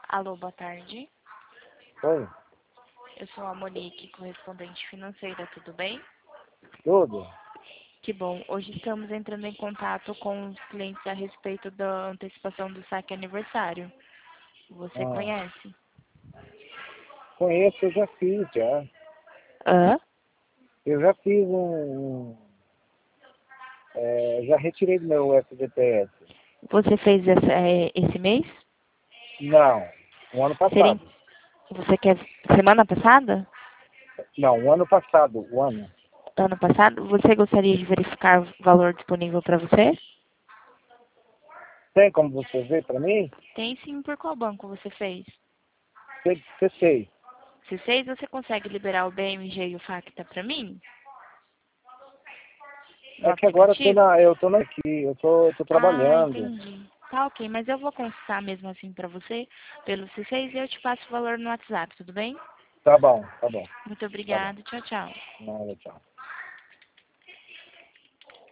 Alô, boa tarde. Oi, Eu sou a Monique, correspondente financeira, tudo bem? tudo? Que bom. Hoje estamos entrando em contato com os clientes a respeito da antecipação do saque aniversário. Você Ah, conhece? conheço, eu já fiz, já. Hã? Eu já fiz já retirei do meu FGTS. Você fez esse mês? Não, o ano Seria, passado. você quer semana passada? Não, o ano passado, o ano. Ano passado? Você gostaria de verificar o valor disponível para você? Tem como você ver para mim? Tem sim, por qual banco você fez? Sei. Se fez, você consegue liberar o BMG e o FACTA para mim? No É que agora aplicativo? eu tô aqui, eu tô Ah, trabalhando. entendi. Tá ok, mas eu vou consultar mesmo assim pra você pelo C6 e eu te passo o valor no WhatsApp, tudo bem? Tá bom, tá bom, Muito tá bom. obrigada, tchau, tchau. Nada, tchau.